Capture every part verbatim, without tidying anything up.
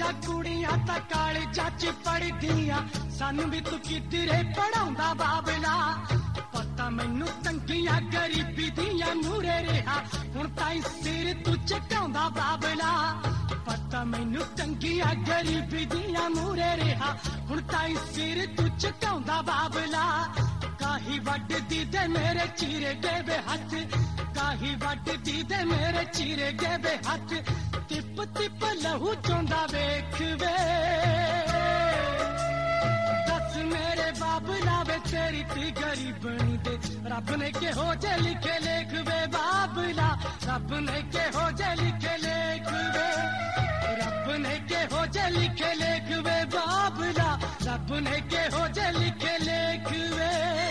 साडियां कुड़ियां तां कालजां च पढ़दियां सानू भी तू किधरे पढ़ाउंदा बाबला पता मैनू तंगियां गरीबी दियां मूरे रहा हुण ताईं सिर तू झुकाउंदा बाबला पता मैनू तंगियां गरीबी दियां मूरे रहा हुण ताईं सिर तू झुकाउंदा बाबला काही वड्डदी दे मेरे चीरे गेवे हथ काही वड्डदी दे मेरे चीरे गेवे हथ तिप तिप लहू चोंदा वेख वे दस मेरे बाबला वे तेरी ती गरीबनी दे रब ने के हो जे लिखे लेख वे बाबला रब ने के हो जे लिखे लेख वे रब ने के हो जे लिखे लेख वे बाबला रब ने के हो जे लिखे लेख वे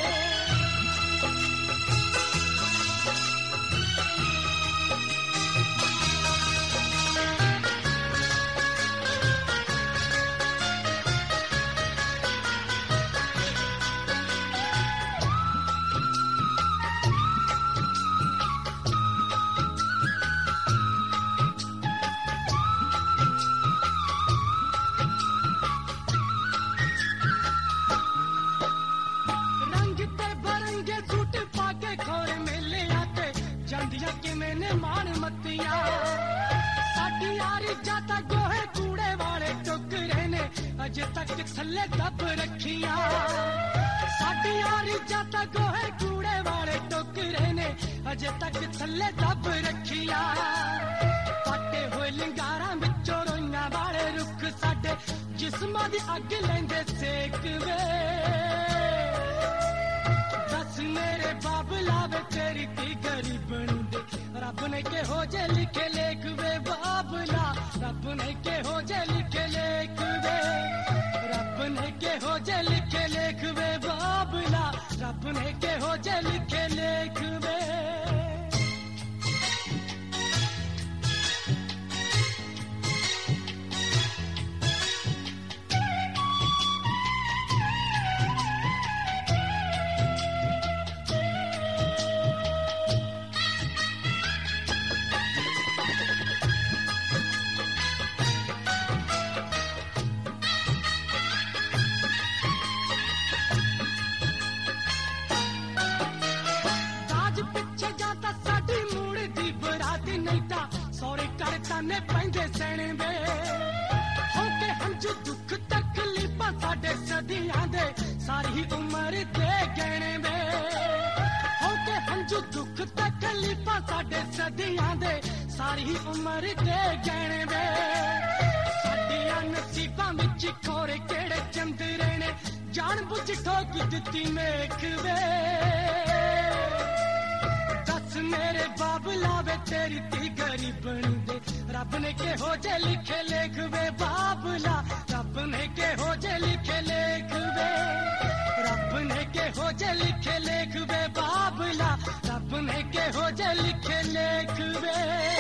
अजे तक थल्ले दब रखिया साडी यार जाता गोहे कूड़े वाले टोकरे ने अजे तक थल्ले दब रखिया पाटे हुए लिंगारा विचों रोइयां वाले रुख साडे जिस्मां दी अग लेंदे सेक वे दस मेरे बाबला वे तेरी ती गरीबनी दे रब ने के हो जे लिखे लेख वे बाबला रब ने के हो जे लिखे लेख वे रब ने के हो जे लिखे लेख वे बाबला रब ने के हो जे लिखे लेख वे ने पैंदे सैने वे होके हंझू दुख तकलीफां साडे सदियां दे सारी उम्र दे गहने वे होके हंझू दुख तकलीफां साडे सदियां दे सारी उम्र दे गहने वे साडियां नसीबां विच खोरे केड़े चंदरे ने जान बुझ ठोक दित्ती मेख वे दस मेरे बाबला वे तेरी ती गरीबनी दे रब ने के हो जे लिखे लेख वे बाबला रब ने के हो जे लिखे लेख वे रब ने के हो जे लिखे लेख वे बाबला रब ने के हो जे लिखे लेख वे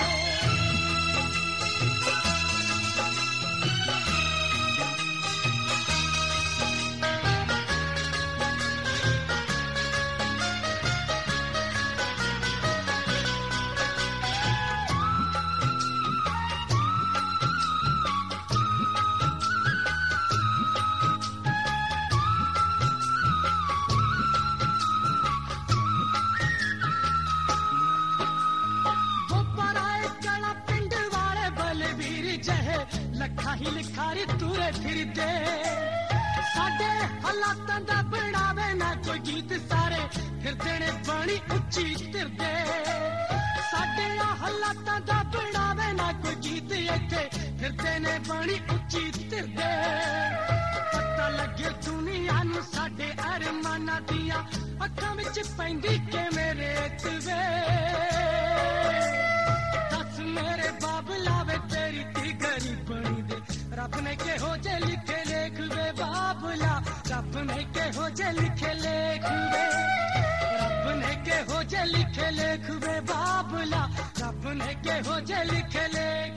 लखा ही लिखारी तुरे फिरदे साडे हालातां दा बनावे ना कोई गीत सारे फिरदे ने बणी उच्ची तिरदे साडे हालातां दा बनावे ना कोई गीत इत्थे फिरदे ने बणी उच्ची तिरदे पता लगे दुनिया नूं साडे अरमानां दियां अखां विच पैंदी किवें रेत वे दस मेरे बाबला वे तेरी ती गरीबनी दे रब ने के हो जे लिखे लेख वे बाबला रब ने के हो जे लिखे लेख वे रब ने के हो जे लिखे लेख वे बाबला रब ने के हो जे लिखे लेख